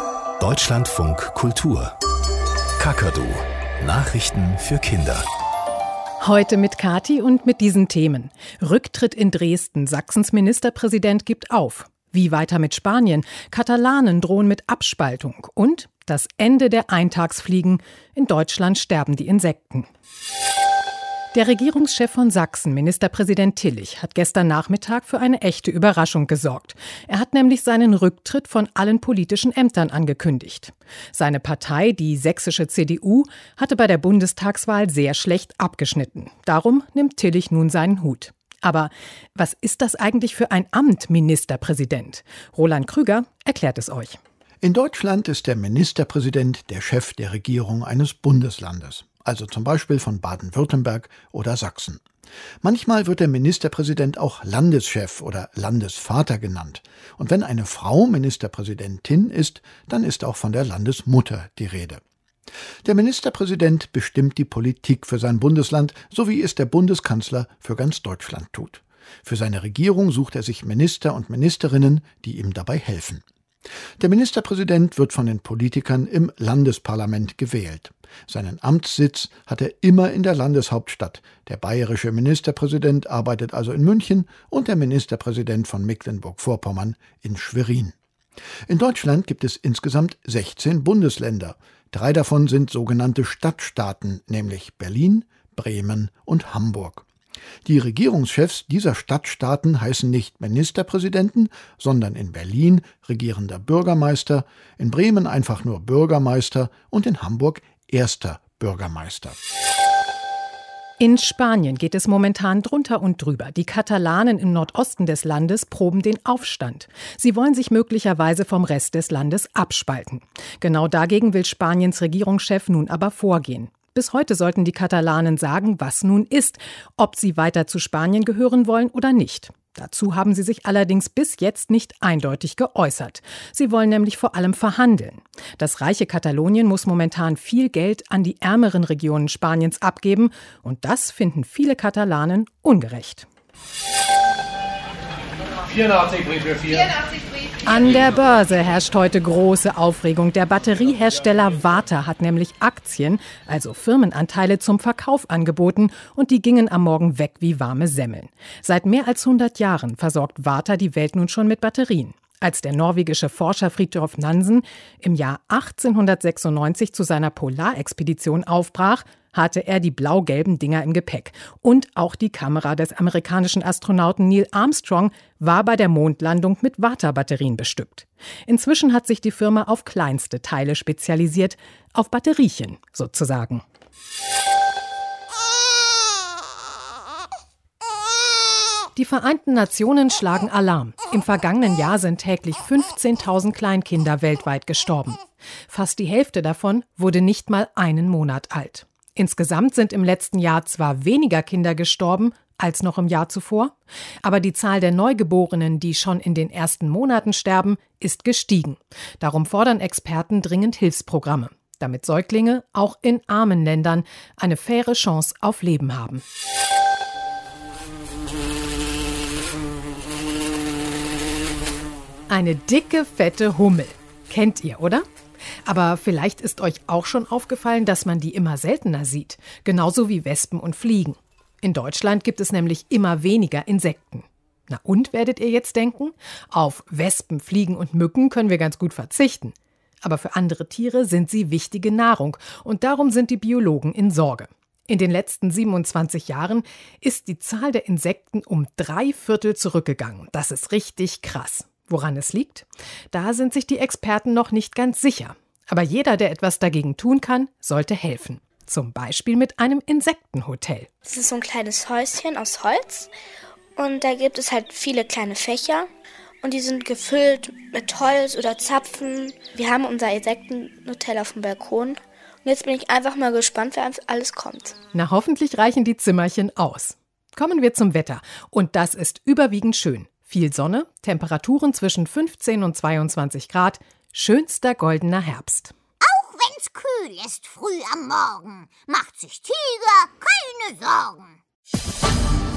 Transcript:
Deutschlandfunk Kultur. Kakadu. Nachrichten für Kinder. Heute mit Kathi und mit diesen Themen. Rücktritt in Dresden. Sachsens Ministerpräsident gibt auf. Wie weiter mit Spanien? Katalanen drohen mit Abspaltung. Und das Ende der Eintagsfliegen. In Deutschland sterben die Insekten. Der Regierungschef von Sachsen, Ministerpräsident Tillich, hat gestern Nachmittag für eine echte Überraschung gesorgt. Er hat nämlich seinen Rücktritt von allen politischen Ämtern angekündigt. Seine Partei, die sächsische CDU, hatte bei der Bundestagswahl sehr schlecht abgeschnitten. Darum nimmt Tillich nun seinen Hut. Aber was ist das eigentlich für ein Amt, Ministerpräsident? Roland Krüger erklärt es euch. In Deutschland ist der Ministerpräsident der Chef der Regierung eines Bundeslandes. Also zum Beispiel von Baden-Württemberg oder Sachsen. Manchmal wird der Ministerpräsident auch Landeschef oder Landesvater genannt. Und wenn eine Frau Ministerpräsidentin ist, dann ist auch von der Landesmutter die Rede. Der Ministerpräsident bestimmt die Politik für sein Bundesland, so wie es der Bundeskanzler für ganz Deutschland tut. Für seine Regierung sucht er sich Minister und Ministerinnen, die ihm dabei helfen. Der Ministerpräsident wird von den Politikern im Landesparlament gewählt. Seinen Amtssitz hat er immer in der Landeshauptstadt. Der bayerische Ministerpräsident arbeitet also in München und der Ministerpräsident von Mecklenburg-Vorpommern in Schwerin. In Deutschland gibt es insgesamt 16 Bundesländer. 3 davon sind sogenannte Stadtstaaten, nämlich Berlin, Bremen und Hamburg. Die Regierungschefs dieser Stadtstaaten heißen nicht Ministerpräsidenten, sondern in Berlin regierender Bürgermeister, in Bremen einfach nur Bürgermeister und in Hamburg erster Bürgermeister. In Spanien geht es momentan drunter und drüber. Die Katalanen im Nordosten des Landes proben den Aufstand. Sie wollen sich möglicherweise vom Rest des Landes abspalten. Genau dagegen will Spaniens Regierungschef nun aber vorgehen. Bis heute sollten die Katalanen sagen, was nun ist, ob sie weiter zu Spanien gehören wollen oder nicht. Dazu haben sie sich allerdings bis jetzt nicht eindeutig geäußert. Sie wollen nämlich vor allem verhandeln. Das reiche Katalonien muss momentan viel Geld an die ärmeren Regionen Spaniens abgeben und das finden viele Katalanen ungerecht. 84 Brief für 4. An der Börse herrscht heute große Aufregung. Der Batteriehersteller Varta hat nämlich Aktien, also Firmenanteile, zum Verkauf angeboten und die gingen am Morgen weg wie warme Semmeln. Seit mehr als 100 Jahren versorgt Varta die Welt nun schon mit Batterien. Als der norwegische Forscher Fridtjof Nansen im Jahr 1896 zu seiner Polarexpedition aufbrach, hatte er die blau-gelben Dinger im Gepäck. Und auch die Kamera des amerikanischen Astronauten Neil Armstrong war bei der Mondlandung mit Varta-Batterien bestückt. Inzwischen hat sich die Firma auf kleinste Teile spezialisiert, auf Batteriechen sozusagen. Die Vereinten Nationen schlagen Alarm. Im vergangenen Jahr sind täglich 15.000 Kleinkinder weltweit gestorben. Fast die Hälfte davon wurde nicht mal einen Monat alt. Insgesamt sind im letzten Jahr zwar weniger Kinder gestorben als noch im Jahr zuvor, aber die Zahl der Neugeborenen, die schon in den ersten Monaten sterben, ist gestiegen. Darum fordern Experten dringend Hilfsprogramme, damit Säuglinge auch in armen Ländern eine faire Chance auf Leben haben. Eine dicke, fette Hummel. Kennt ihr, oder? Aber vielleicht ist euch auch schon aufgefallen, dass man die immer seltener sieht. Genauso wie Wespen und Fliegen. In Deutschland gibt es nämlich immer weniger Insekten. Na und, werdet ihr jetzt denken? Auf Wespen, Fliegen und Mücken können wir ganz gut verzichten. Aber für andere Tiere sind sie wichtige Nahrung. Und darum sind die Biologen in Sorge. In den letzten 27 Jahren ist die Zahl der Insekten um 3/4 zurückgegangen. Das ist richtig krass. Woran es liegt? Da sind sich die Experten noch nicht ganz sicher. Aber jeder, der etwas dagegen tun kann, sollte helfen. Zum Beispiel mit einem Insektenhotel. Das ist so ein kleines Häuschen aus Holz und da gibt es halt viele kleine Fächer und die sind gefüllt mit Holz oder Zapfen. Wir haben unser Insektenhotel auf dem Balkon und jetzt bin ich einfach mal gespannt, wer alles kommt. Na, hoffentlich reichen die Zimmerchen aus. Kommen wir zum Wetter und das ist überwiegend schön. Viel Sonne, Temperaturen zwischen 15 und 22 Grad, schönster goldener Herbst. Auch wenn's kühl ist früh am Morgen, macht sich Tiger keine Sorgen.